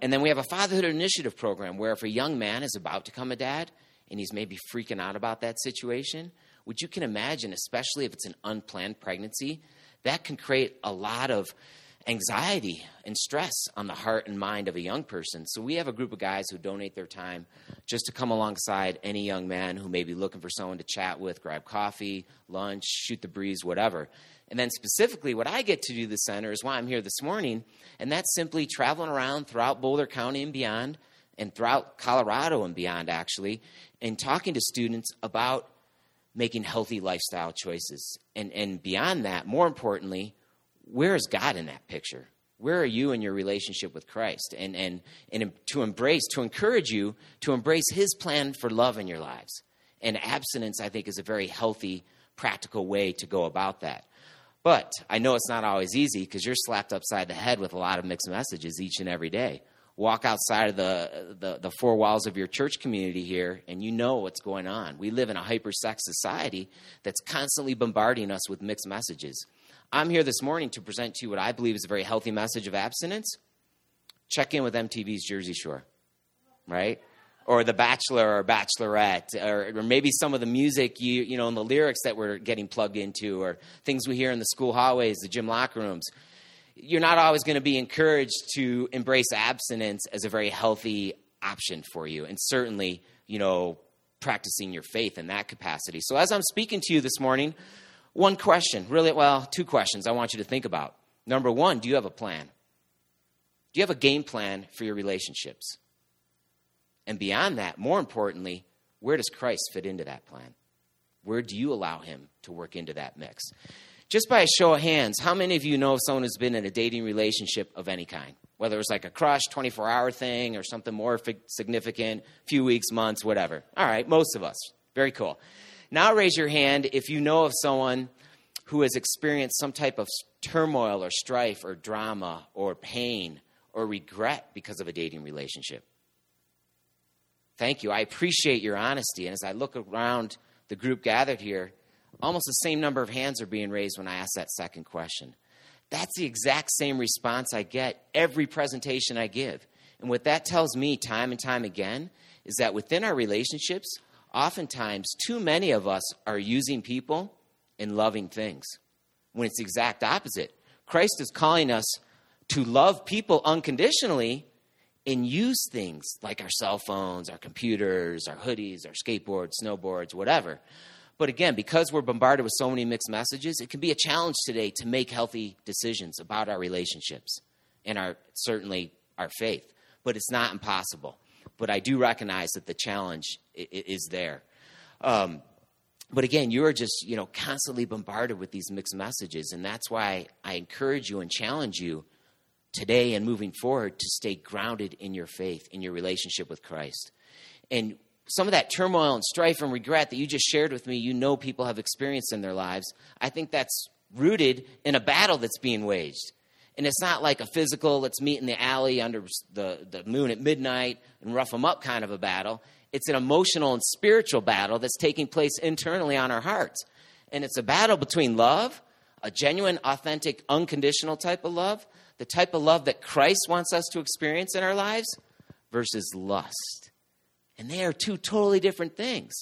And then we have a fatherhood initiative program where if a young man is about to become a dad and he's maybe freaking out about that situation, which you can imagine, especially if it's an unplanned pregnancy, that can create a lot of anxiety and stress on the heart and mind of a young person. So we have a group of guys who donate their time just to come alongside any young man who may be looking for someone to chat with, grab coffee, lunch, shoot the breeze, whatever. And then specifically what I get to do at the center is why I'm here this morning, and that's simply traveling around throughout Boulder County and beyond, and throughout Colorado and beyond, actually, and talking to students about making healthy lifestyle choices. And beyond that, more importantly, where is God in that picture? Where are you in your relationship with Christ? And to encourage you to embrace his plan for love in your lives. And abstinence, I think, is a very healthy, practical way to go about that. But I know it's not always easy because you're slapped upside the head with a lot of mixed messages each and every day. Walk outside of the four walls of your church community here, and you know what's going on. We live in a hyper-sex society that's constantly bombarding us with mixed messages. I'm here this morning to present to you what I believe is a very healthy message of abstinence. Check in with MTV's Jersey Shore, right? Or The Bachelor or Bachelorette, or maybe some of the music, you know, and the lyrics that we're getting plugged into, or things we hear in the school hallways, the gym locker rooms. You're not always going to be encouraged to embrace abstinence as a very healthy option for you, and certainly, you know, practicing your faith in that capacity. So as I'm speaking to you this morning, one question, two questions I want you to think about. Number one, do you have a plan? Do you have a game plan for your relationships? And beyond that, more importantly, where does Christ fit into that plan? Where do you allow him to work into that mix? Just by a show of hands, how many of you know someone who's been in a dating relationship of any kind? Whether it's like a crush, 24-hour thing, or something more significant, few weeks, months, whatever. All right, most of us. Very cool. Now raise your hand if you know of someone who has experienced some type of turmoil or strife or drama or pain or regret because of a dating relationship. Thank you. I appreciate your honesty. And as I look around the group gathered here, almost the same number of hands are being raised when I ask that second question. That's the exact same response I get every presentation I give. And what that tells me time and time again is that within our relationships, oftentimes too many of us are using people in loving things, when it's the exact opposite. Christ is calling us to love people unconditionally and use things like our cell phones, our computers, our hoodies, our skateboards, snowboards, whatever. But again, because we're bombarded with so many mixed messages, it can be a challenge today to make healthy decisions about our relationships and certainly our faith. But it's not impossible. But I do recognize that the challenge is there. But again, you are just, constantly bombarded with these mixed messages. And that's why I encourage you and challenge you today and moving forward to stay grounded in your faith, in your relationship with Christ. And some of that turmoil and strife and regret that you just shared with me, people have experienced in their lives, I think that's rooted in a battle that's being waged. And it's not like a physical, let's meet in the alley under the moon at midnight and rough them up kind of a battle. It's an emotional and spiritual battle that's taking place internally on our hearts. And it's a battle between love, a genuine, authentic, unconditional type of love, the type of love that Christ wants us to experience in our lives, versus lust. And they are two totally different things.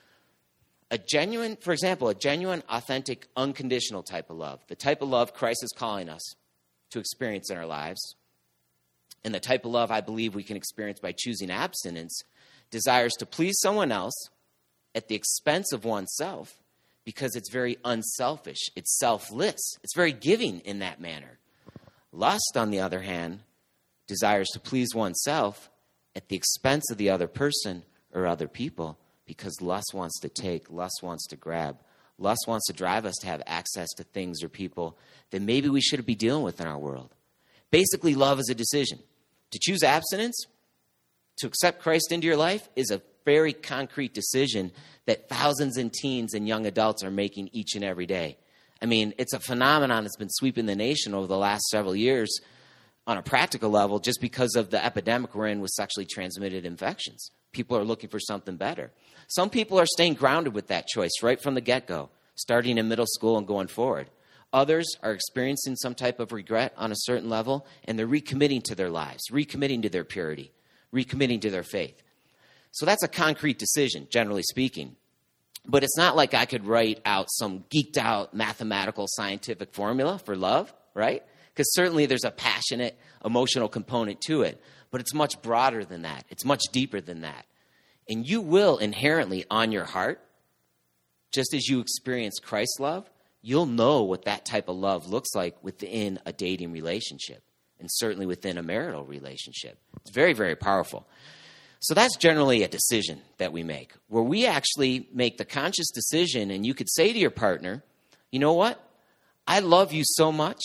A genuine, authentic, unconditional type of love, the type of love Christ is calling us to experience in our lives, and the type of love I believe we can experience by choosing abstinence, desires to please someone else at the expense of oneself because it's very unselfish. It's selfless. It's very giving in that manner. Lust, on the other hand, desires to please oneself at the expense of the other person or other people because lust wants to take, lust wants to grab. Lust wants to drive us to have access to things or people that maybe we shouldn't be dealing with in our world. Basically, love is a decision. To choose abstinence, to accept Christ into your life, is a very concrete decision that thousands of teens and young adults are making each and every day. I mean, it's a phenomenon that's been sweeping the nation over the last several years on a practical level just because of the epidemic we're in with sexually transmitted infections. People are looking for something better. Some people are staying grounded with that choice right from the get-go, starting in middle school and going forward. Others are experiencing some type of regret on a certain level, and they're recommitting to their lives, recommitting to their purity, recommitting to their faith. So that's a concrete decision, generally speaking. But it's not like I could write out some geeked out mathematical scientific formula for love, right? Because certainly there's a passionate, emotional component to it. But it's much broader than that. It's much deeper than that. And you will inherently, on your heart, just as you experience Christ's love, you'll know what that type of love looks like within a dating relationship, and certainly within a marital relationship. It's very, very powerful. So that's generally a decision that we make, where we actually make the conscious decision, and you could say to your partner, you know what? I love you so much,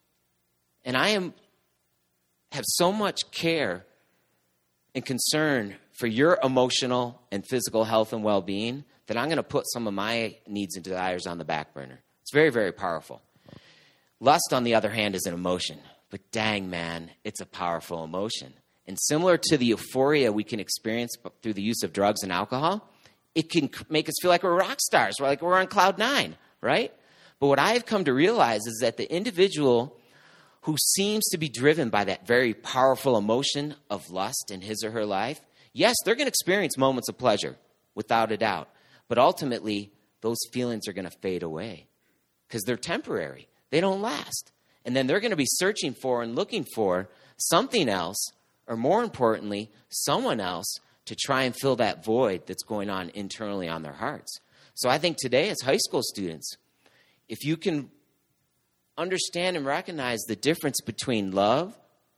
and I have so much care and concern for your emotional and physical health and well-being that I'm going to put some of my needs and desires on the back burner. It's very, very powerful. Lust, on the other hand, is an emotion. But dang, man, it's a powerful emotion. And similar to the euphoria we can experience through the use of drugs and alcohol, it can make us feel like we're rock stars, like we're on cloud nine, right? But what I've come to realize is that the individual who seems to be driven by that very powerful emotion of lust in his or her life, yes, they're going to experience moments of pleasure, without a doubt. But ultimately, those feelings are going to fade away because they're temporary. They don't last. And then they're going to be searching for and looking for something else, or more importantly, someone else to try and fill that void that's going on internally on their hearts. So I think today as high school students, if you can understand and recognize the difference between love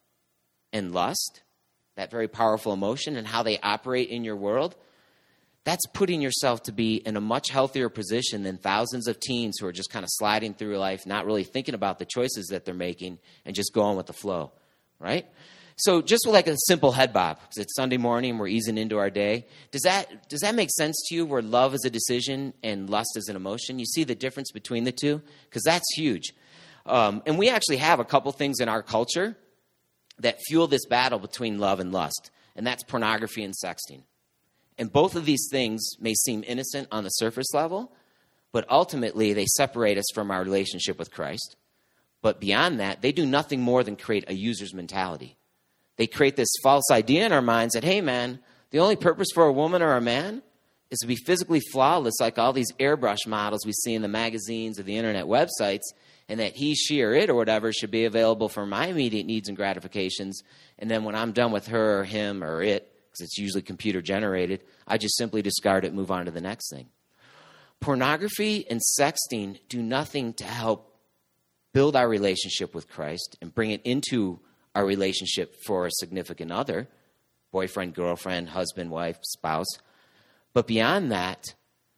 and lust, that very powerful emotion, and how they operate in your world, that's putting yourself to be in a much healthier position than thousands of teens who are just kind of sliding through life, not really thinking about the choices that they're making and just going with the flow, right? So just with like a simple head bob, because it's Sunday morning, we're easing into our day. Does that make sense to you, where love is a decision and lust is an emotion? You see the difference between the two? Because that's huge. And we actually have a couple things in our culture that fuel this battle between love and lust, and that's pornography and sexting. And both of these things may seem innocent on the surface level, but ultimately they separate us from our relationship with Christ. But beyond that, they do nothing more than create a user's mentality. They create this false idea in our minds that, hey, man, the only purpose for a woman or a man is to be physically flawless like all these airbrush models we see in the magazines or the internet websites, and that he, she, or it, or whatever, should be available for my immediate needs and gratifications. And then when I'm done with her or him or it, because it's usually computer generated, I just simply discard it, move on to the next thing. Pornography and sexting do nothing to help build our relationship with Christ and bring it into our relationship for a significant other, boyfriend, girlfriend, husband, wife, spouse. But beyond that,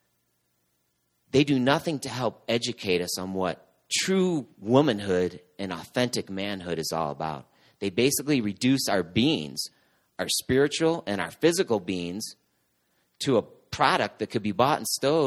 they do nothing to help educate us on what true womanhood and authentic manhood is all about. They basically reduce our beings, our spiritual and our physical beings, to a product that could be bought and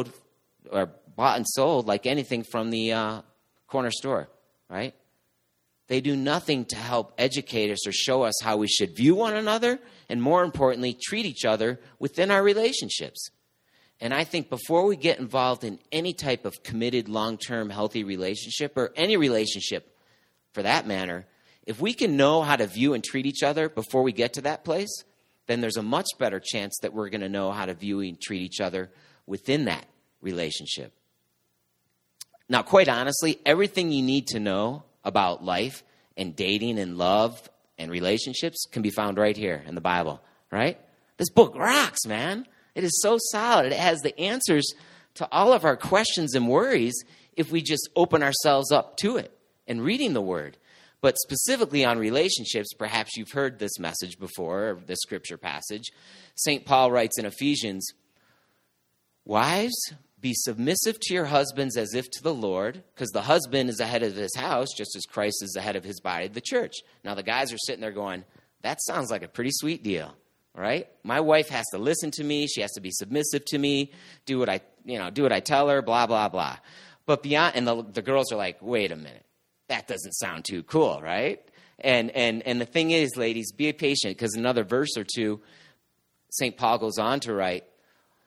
sold like anything from the corner store, right? They do nothing to help educate us or show us how we should view one another, and more importantly, treat each other within our relationships. And I think before we get involved in any type of committed, long-term, healthy relationship, or any relationship for that matter, if we can know how to view and treat each other before we get to that place, then there's a much better chance that we're going to know how to view and treat each other within that relationship. Now, quite honestly, everything you need to know about life and dating and love and relationships can be found right here in the Bible, right? This book rocks, man. It is so solid. It has the answers to all of our questions and worries if we just open ourselves up to it and reading the Word. But specifically on relationships, perhaps you've heard this message before, or this scripture passage. St. Paul writes in Ephesians, "Wives, be submissive to your husbands as if to the Lord," because the husband is the head of his house, just as Christ is the head of his body, the church. Now the guys are sitting there going, that sounds like a pretty sweet deal, right? My wife has to listen to me. She has to be submissive to me, do what I tell her, blah, blah, blah. But beyond, and the girls are like, wait a minute, that doesn't sound too cool, right? And the thing is, ladies, be patient, because another verse or two, St. Paul goes on to write,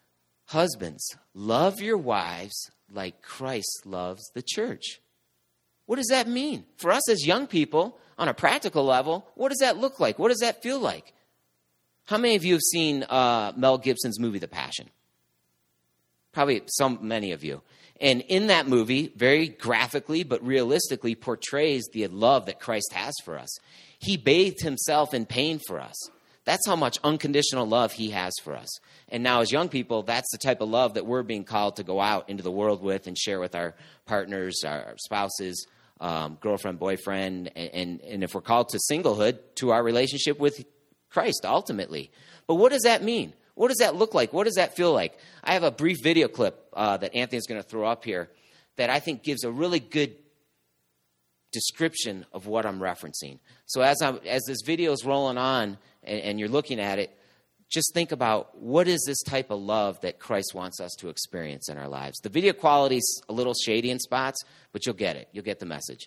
"Husbands, love your wives like Christ loves the church." What does that mean? For us as young people, on a practical level, what does that look like? What does that feel like? How many of you have seen Mel Gibson's movie, The Passion? Probably many of you. And in that movie, very graphically but realistically portrays the love that Christ has for us. He bathed himself in pain for us. That's how much unconditional love he has for us. And now as young people, that's the type of love that we're being called to go out into the world with and share with our partners, our spouses, girlfriend, boyfriend, and if we're called to singlehood, to our relationship with Christ ultimately. But what does that mean? What does that look like? What does that feel like? I have a brief video clip that Anthony's going to throw up here that I think gives a really good description of what I'm referencing. So as this video is rolling on and you're looking at it, just think about what is this type of love that Christ wants us to experience in our lives. The video quality is a little shady in spots, but you'll get it. You'll get the message.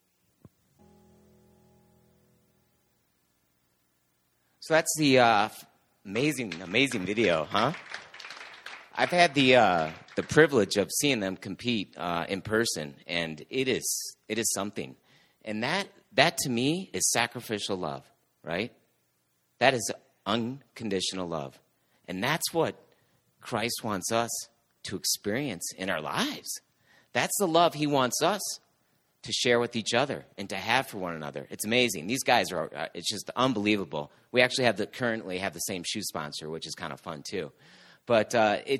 So that's the amazing video, huh? I've had the privilege of seeing them compete in person, and it is something. And that to me is sacrificial love, right? That is unconditional love. And that's what Christ wants us to experience in our lives. That's the love he wants us to share with each other and to have for one another. It's amazing. These guys are, it's just unbelievable. We actually currently have the same shoe sponsor, which is kind of fun too. But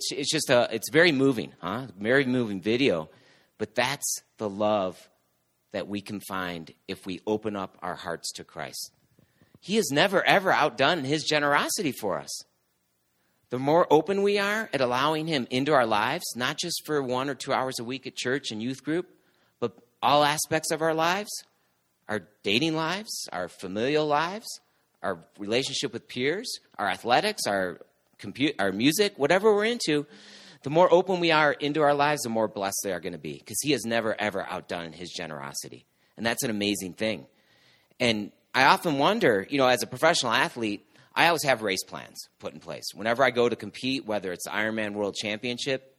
it's very moving, huh? Very moving video. But that's the love that we can find if we open up our hearts to Christ. He has never, ever outdone his generosity for us. The more open we are at allowing him into our lives, not just for 1 or 2 hours a week at church and youth group, but all aspects of our lives, our dating lives, our familial lives, our relationship with peers, our athletics, our music, whatever we're into, the more open we are into our lives, the more blessed they are going to be, because he has never, ever outdone his generosity. And that's an amazing thing. And I often wonder, as a professional athlete, I always have race plans put in place. Whenever I go to compete, whether it's Ironman World Championship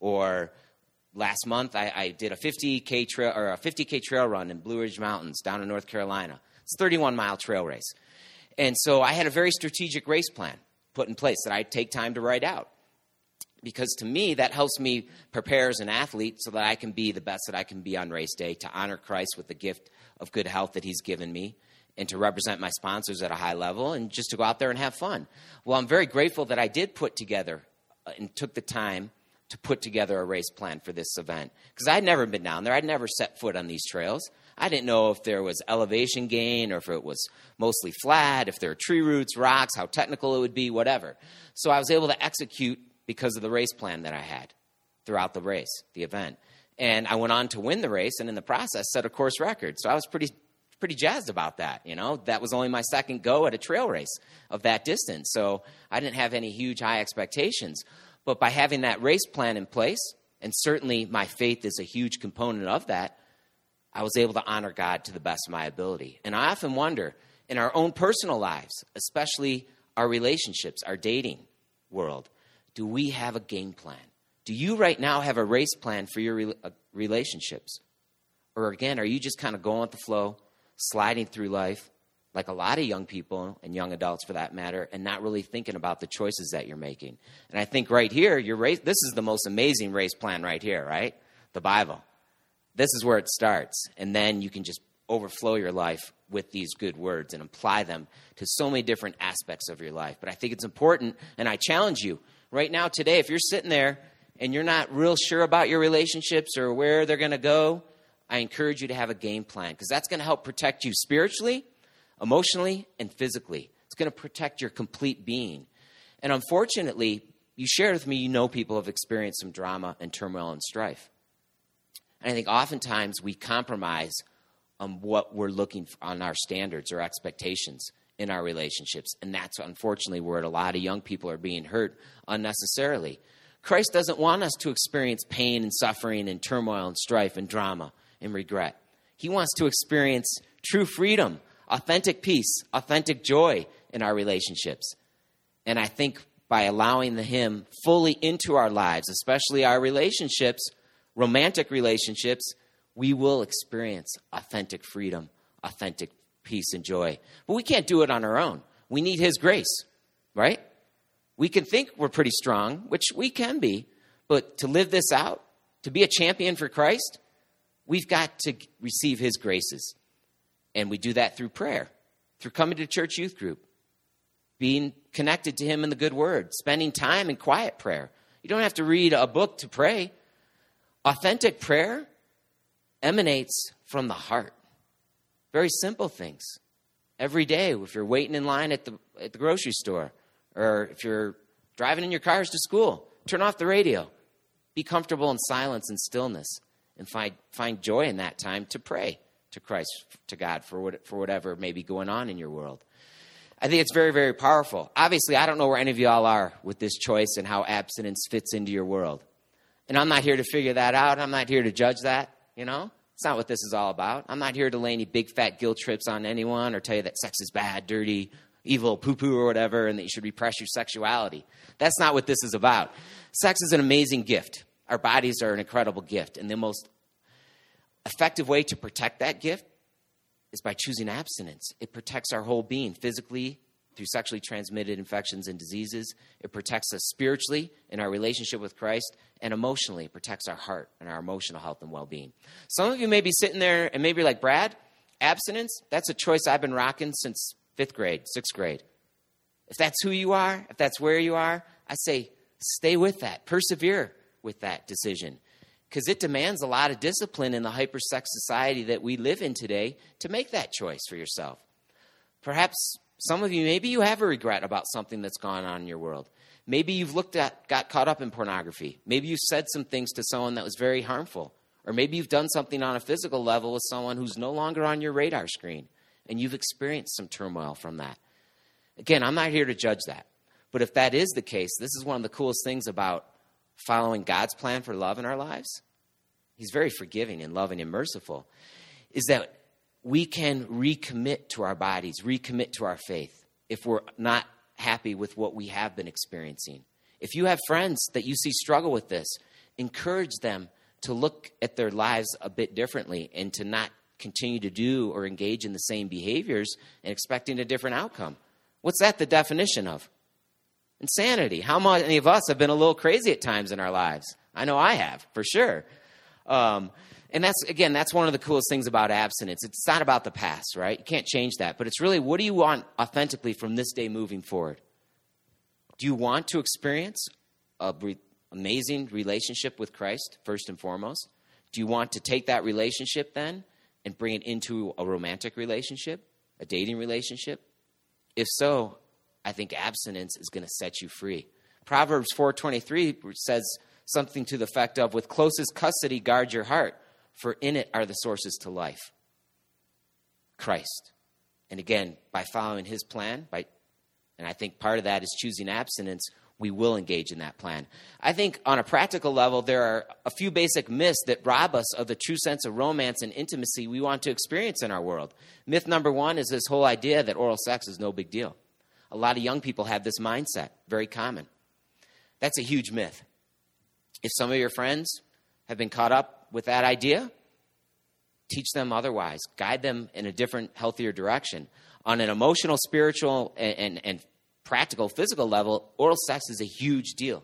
or last month I did a 50K trail run in Blue Ridge Mountains down in North Carolina. It's a 31-mile trail race. And so I had a very strategic race plan put in place that I take time to write out. Because to me, that helps me prepare as an athlete so that I can be the best that I can be on race day, to honor Christ with the gift of good health that he's given me, and to represent my sponsors at a high level, and just to go out there and have fun. Well, I'm very grateful that I did put together and took the time to put together a race plan for this event. Because I'd never been down there. I'd never set foot on these trails. I didn't know if there was elevation gain or if it was mostly flat, if there were tree roots, rocks, how technical it would be, whatever. So I was able to execute because of the race plan that I had throughout the race, the event. And I went on to win the race, and in the process set a course record. So I was pretty jazzed about that, That was only my second go at a trail race of that distance. So I didn't have any huge high expectations. But by having that race plan in place, and certainly my faith is a huge component of that, I was able to honor God to the best of my ability. And I often wonder, in our own personal lives, especially our relationships, our dating world, do we have a game plan? Do you right now have a race plan for your relationships? Or again, are you just kind of going with the flow, sliding through life, like a lot of young people and young adults for that matter, and not really thinking about the choices that you're making? And I think right here, this is the most amazing race plan right here, right? The Bible. This is where it starts. And then you can just overflow your life with these good words and apply them to so many different aspects of your life. But I think it's important, and I challenge you right now today, if you're sitting there and you're not real sure about your relationships or where they're going to go, I encourage you to have a game plan, because that's going to help protect you spiritually, emotionally, and physically. It's going to protect your complete being. And unfortunately, you shared with me, people have experienced some drama and turmoil and strife. And I think oftentimes we compromise on what we're looking for, on our standards or expectations in our relationships. And that's unfortunately where a lot of young people are being hurt unnecessarily. Christ doesn't want us to experience pain and suffering and turmoil and strife and drama and regret. He wants to experience true freedom, authentic peace, authentic joy in our relationships. And I think by allowing him fully into our lives, especially our relationships, romantic relationships, we will experience authentic freedom, authentic peace and joy. But we can't do it on our own. We need his grace, right? We can think we're pretty strong, which we can be, but to live this out, to be a champion for Christ, we've got to receive his graces. And we do that through prayer, through coming to church youth group, being connected to him in the good word, spending time in quiet prayer. You don't have to read a book to pray. Authentic prayer emanates from the heart. Very simple things. Every day, if you're waiting in line at the grocery store, or if you're driving in your cars to school, turn off the radio. Be comfortable in silence and stillness, and find joy in that time to pray to Christ, to God, for whatever may be going on in your world. I think it's very, very powerful. Obviously, I don't know where any of you all are with this choice and how abstinence fits into your world. And I'm not here to figure that out. I'm not here to judge that, you know. It's not what this is all about. I'm not here to lay any big fat guilt trips on anyone or tell you that sex is bad, dirty, evil, poo-poo or whatever, and that you should repress your sexuality. That's not what this is about. Sex is an amazing gift. Our bodies are an incredible gift. And the most effective way to protect that gift is by choosing abstinence. It protects our whole being physically through sexually transmitted infections and diseases. It protects us spiritually in our relationship with Christ, and emotionally it protects our heart and our emotional health and well-being. Some of you may be sitting there and maybe like, Brad, abstinence, that's a choice I've been rocking since 5th grade, 6th grade. If that's who you are, if that's where you are, I say stay with that, persevere with that decision. Because it demands a lot of discipline in the hypersex society that we live in today to make that choice for yourself. Perhaps some of you, maybe you have a regret about something that's gone on in your world. Maybe you've got caught up in pornography. Maybe you said some things to someone that was very harmful. Or maybe you've done something on a physical level with someone who's no longer on your radar screen, and you've experienced some turmoil from that. Again, I'm not here to judge that. But if that is the case, this is one of the coolest things about following God's plan for love in our lives. He's very forgiving and loving and merciful. Is that we can recommit to our bodies, recommit to our faith if we're not happy with what we have been experiencing. If you have friends that you see struggle with this, encourage them to look at their lives a bit differently and to not continue to do or engage in the same behaviors and expecting a different outcome. What's that the definition of? Insanity. How many of us have been a little crazy at times in our lives? I know I have, for sure. And that's one of the coolest things about abstinence. It's not about the past, right? You can't change that. But it's really, what do you want authentically from this day moving forward? Do you want to experience an amazing relationship with Christ, first and foremost? Do you want to take that relationship then and bring it into a romantic relationship, a dating relationship? If so, I think abstinence is going to set you free. Proverbs 4:23 says something to the effect of, with closest custody, guard your heart, for in it are the sources to life. Christ. And again, by following his plan, and I think part of that is choosing abstinence, we will engage in that plan. I think on a practical level, there are a few basic myths that rob us of the true sense of romance and intimacy we want to experience in our world. Myth number one is this whole idea that oral sex is no big deal. A lot of young people have this mindset, very common. That's a huge myth. If some of your friends have been caught up with that idea, teach them otherwise. Guide them in a different, healthier direction. On an emotional, spiritual, and practical, physical level, oral sex is a huge deal.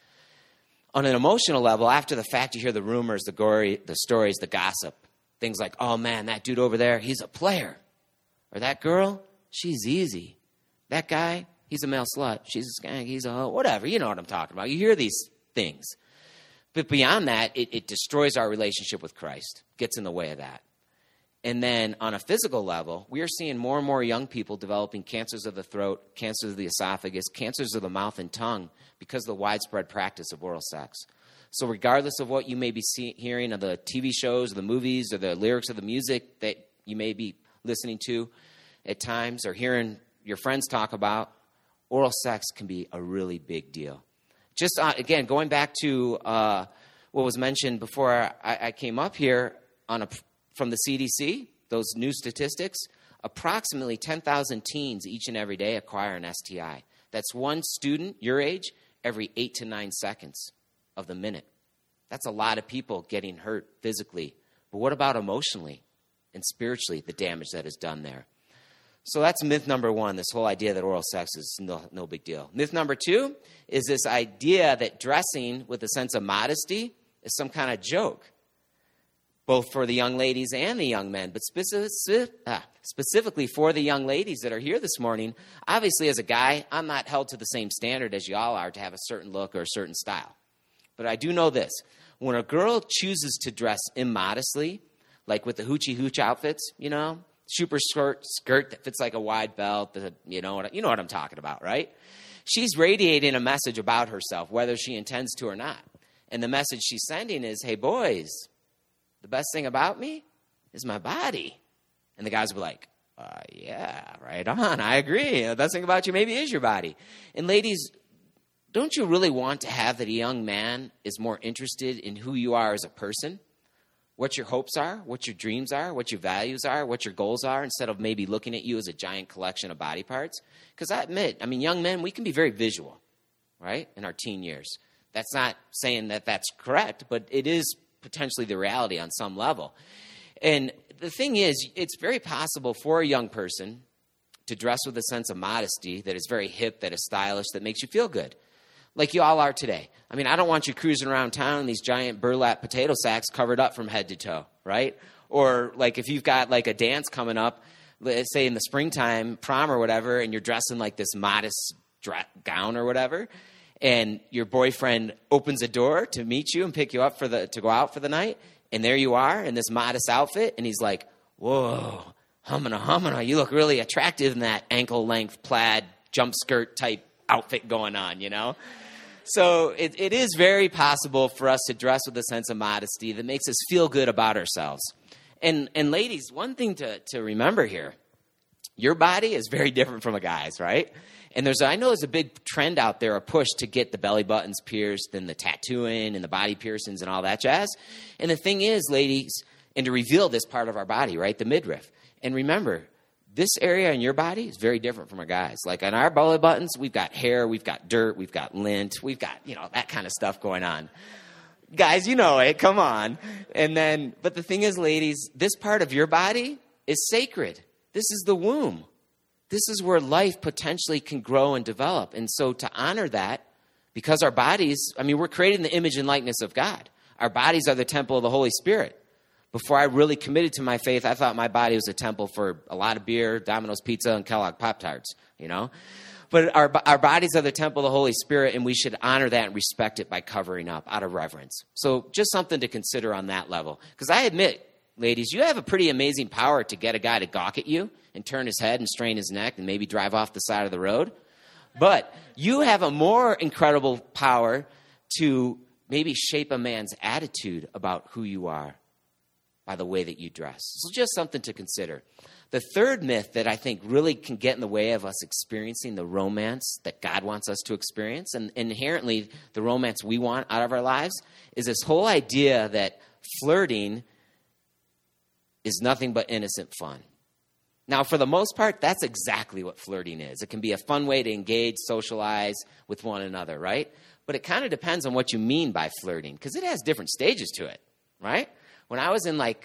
On an emotional level, after the fact, you hear the rumors, the stories, the gossip. Things like, oh man, that dude over there, he's a player. Or that girl, she's easy. That guy, he's a male slut. She's a skank, he's a whatever. You know what I'm talking about. You hear these things. But beyond that, it destroys our relationship with Christ, gets in the way of that. And then on a physical level, we are seeing more and more young people developing cancers of the throat, cancers of the esophagus, cancers of the mouth and tongue because of the widespread practice of oral sex. So regardless of what you may be hearing of the TV shows or the movies or the lyrics of the music that you may be listening to at times or hearing your friends talk about, oral sex can be a really big deal. Just, again, going back to what was mentioned before I came up here from the CDC, those new statistics, approximately 10,000 teens each and every day acquire an STI. That's one student, your age, every 8 to 9 seconds of the minute. That's a lot of people getting hurt physically But what about emotionally and spiritually, the damage that is done there? So that's myth number one, this whole idea that oral sex is no big deal. Myth number two is this idea that dressing with a sense of modesty is some kind of joke, both for the young ladies and the young men. But specifically for the young ladies that are here this morning, obviously as a guy, I'm not held to the same standard as y'all are to have a certain look or a certain style. But I do know this. When a girl chooses to dress immodestly, like with the hoochie hooch outfits, super skirt that fits like a wide belt, you know what I'm talking about, right? She's radiating a message about herself, whether she intends to or not. And the message she's sending is, hey, boys, the best thing about me is my body. And the guys will be like, yeah, right on, I agree. The best thing about you maybe is your body. And ladies, don't you really want to have that a young man is more interested in who you are as a person? What your hopes are, what your dreams are, what your values are, what your goals are, instead of maybe looking at you as a giant collection of body parts. Because I admit, young men, we can be very visual, right, in our teen years. That's not saying that that's correct, but it is potentially the reality on some level. And the thing is, it's very possible for a young person to dress with a sense of modesty that is very hip, that is stylish, that makes you feel good. Like you all are today. I don't want you cruising around town in these giant burlap potato sacks covered up from head to toe, right? Or like if you've got like a dance coming up, let's say in the springtime, prom or whatever, and you're dressing like this modest gown or whatever, and your boyfriend opens a door to meet you and pick you up to go out for the night, and there you are in this modest outfit, and he's like, whoa, humana, you look really attractive in that ankle-length plaid jump skirt type outfit going on, So it is very possible for us to dress with a sense of modesty that makes us feel good about ourselves. And ladies, one thing to remember here, your body is very different from a guy's, right? And I know there's a big trend out there, a push to get the belly buttons pierced and the tattooing and the body piercings and all that jazz. And the thing is, ladies, and to reveal this part of our body, right, the midriff. And remember, this area in your body is very different from a guy's. Like on our belly buttons, we've got hair, we've got dirt, we've got lint, we've got, that kind of stuff going on. Guys, you know it, come on. But the thing is, ladies, this part of your body is sacred. This is the womb. This is where life potentially can grow and develop. And so to honor that, because our bodies, we're created in the image and likeness of God. Our bodies are the temple of the Holy Spirit. Before I really committed to my faith, I thought my body was a temple for a lot of beer, Domino's Pizza, and Kellogg Pop-Tarts, But our bodies are the temple of the Holy Spirit, and we should honor that and respect it by covering up out of reverence. So just something to consider on that level. Because I admit, ladies, you have a pretty amazing power to get a guy to gawk at you and turn his head and strain his neck and maybe drive off the side of the road. But you have a more incredible power to maybe shape a man's attitude about who you are by the way that you dress. So just something to consider. The third myth that I think really can get in the way of us experiencing the romance that God wants us to experience, and inherently the romance we want out of our lives, is this whole idea that flirting is nothing but innocent fun. Now, for the most part, that's exactly what flirting is. It can be a fun way to engage, socialize with one another, right? But it kind of depends on what you mean by flirting, because it has different stages to it, right? When I was in I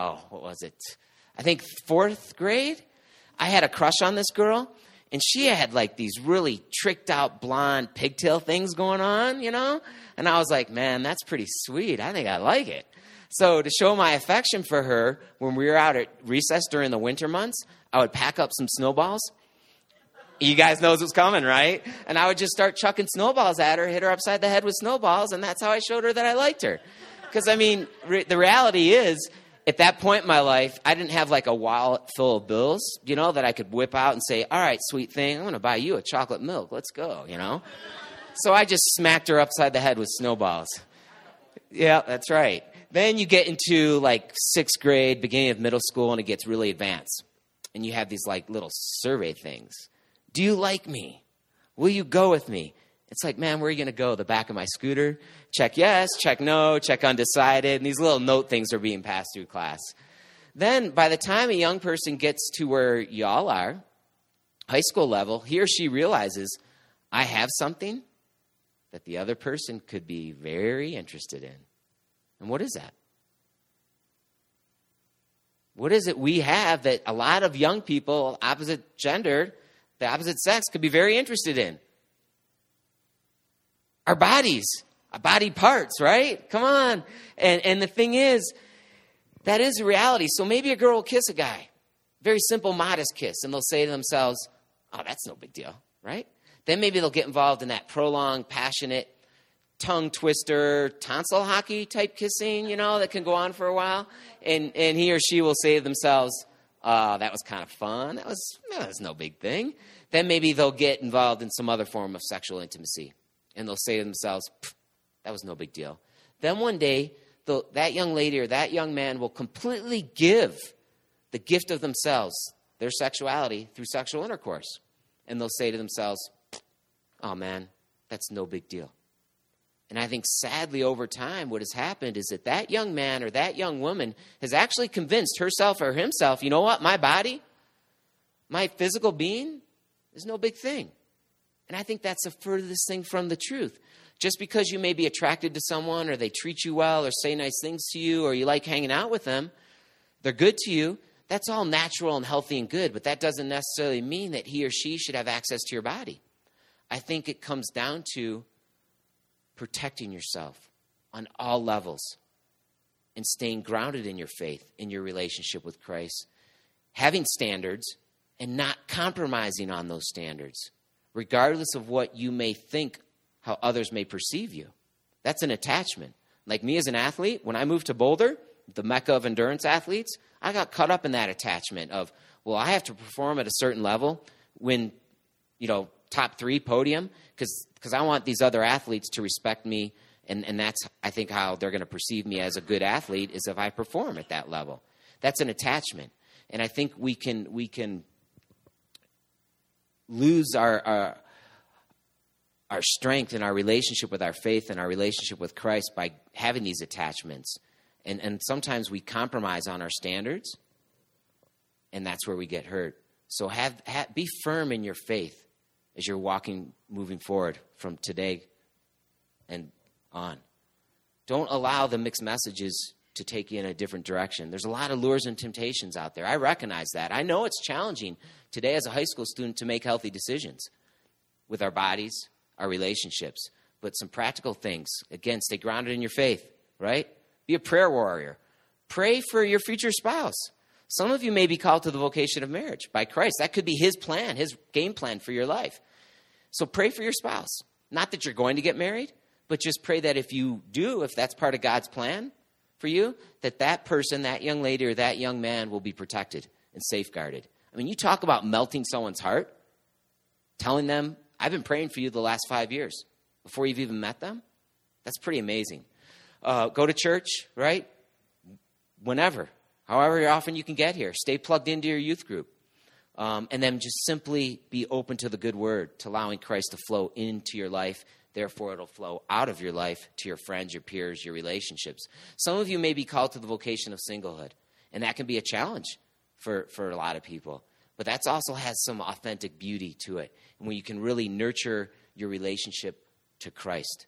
think 4th grade, I had a crush on this girl, and she had like these really tricked out blonde pigtail things going on, And I was like, man, that's pretty sweet. I think I like it. So to show my affection for her, when we were out at recess during the winter months, I would pack up some snowballs. You guys know what's coming, right? And I would just start chucking snowballs at her, hit her upside the head with snowballs, and that's how I showed her that I liked her. Because, the reality is, at that point in my life, I didn't have like a wallet full of bills, that I could whip out and say, all right, sweet thing, I'm going to buy you a chocolate milk. Let's go, So I just smacked her upside the head with snowballs. Yeah, that's right. Then you get into like 6th grade, beginning of middle school, and it gets really advanced. And you have these like little survey things. Do you like me? Will you go with me? It's like, man, where are you going to go? The back of my scooter? Check yes, check no, check undecided. And these little note things are being passed through class. Then by the time a young person gets to where y'all are, high school level, he or she realizes, I have something that the other person could be very interested in. And what is that? What is it we have that a lot of young people, opposite gender, the opposite sex, could be very interested in? Our bodies, our body parts, right? Come on. And the thing is, that is a reality. So maybe a girl will kiss a guy, very simple, modest kiss, and they'll say to themselves, oh, that's no big deal, right? Then maybe they'll get involved in that prolonged, passionate, tongue twister, tonsil hockey type kissing, that can go on for a while. And he or she will say to themselves, that was kind of fun. That was no big thing. Then maybe they'll get involved in some other form of sexual intimacy. And they'll say to themselves, that was no big deal. Then one day, that young lady or that young man will completely give the gift of themselves, their sexuality, through sexual intercourse. And they'll say to themselves, oh man, that's no big deal. And I think sadly over time what has happened is that young man or that young woman has actually convinced herself or himself, you know what, my body, my physical being is no big thing. And I think that's the furthest thing from the truth. Just because you may be attracted to someone or they treat you well or say nice things to you or you like hanging out with them, they're good to you, that's all natural and healthy and good, but that doesn't necessarily mean that he or she should have access to your body. I think it comes down to protecting yourself on all levels and staying grounded in your faith, in your relationship with Christ, having standards and not compromising on those standards, regardless of what you may think, how others may perceive you. That's an attachment. Like me as an athlete, when I moved to Boulder, the mecca of endurance athletes, I got caught up in that attachment of, well, I have to perform at a certain level, win, top 3 podium, because I want these other athletes to respect me, and that's, I think, how they're going to perceive me as a good athlete is if I perform at that level. That's an attachment. And I think we can lose our strength in our relationship with our faith and our relationship with Christ by having these attachments. And sometimes we compromise on our standards, and that's where we get hurt. So be firm in your faith as you're moving forward from today and on. Don't allow the mixed messages to take you in a different direction. There's a lot of lures and temptations out there. I recognize that. I know it's challenging today as a high school student to make healthy decisions with our bodies, our relationships. But some practical things. Again, stay grounded in your faith, right? Be a prayer warrior. Pray for your future spouse. Some of you may be called to the vocation of marriage by Christ. That could be his plan, his game plan for your life. So pray for your spouse. Not that you're going to get married, but just pray that if you do, if that's part of God's plan for you, that person, that young lady or that young man will be protected and safeguarded. I mean, you talk about melting someone's heart, telling them, I've been praying for you the last 5 years before you've even met them. That's pretty amazing. Go to church, right? Whenever, however often you can get here. Stay plugged into your youth group. And then just simply be open to the good word, to allowing Christ to flow into your life. Therefore, it'll flow out of your life to your friends, your peers, your relationships. Some of you may be called to the vocation of singlehood, and that can be a challenge for a lot of people. But that also has some authentic beauty to it, and when you can really nurture your relationship to Christ.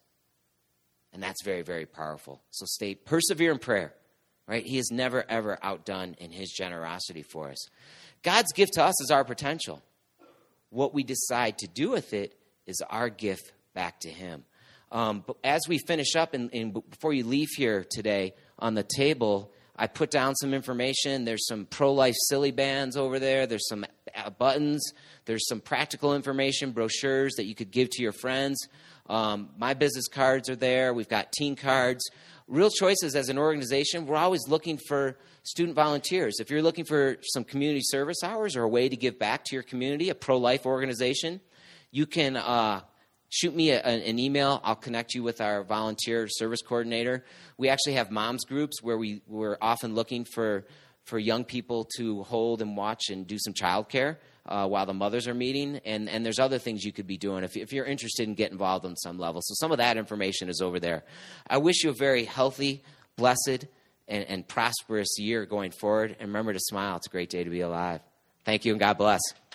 And that's very, very powerful. So persevere in prayer, right? He is never, ever outdone in his generosity for us. God's gift to us is our potential. What we decide to do with it is our gift back to him. But as we finish up, and before you leave here today, on the table, I put down some information. There's some pro-life silly bands over there. There's some buttons. There's some practical information, brochures that you could give to your friends. My business cards are there. We've got teen cards. Real Choices as an organization, we're always looking for student volunteers. If you're looking for some community service hours or a way to give back to your community, a pro-life organization, you can shoot me an email. I'll connect you with our volunteer service coordinator. We actually have moms groups where we're often looking for young people to hold and watch and do some childcare while the mothers are meeting. And there's other things you could be doing if you're interested in getting involved on some level. So some of that information is over there. I wish you a very healthy, blessed, and prosperous year going forward. And remember to smile. It's a great day to be alive. Thank you, and God bless.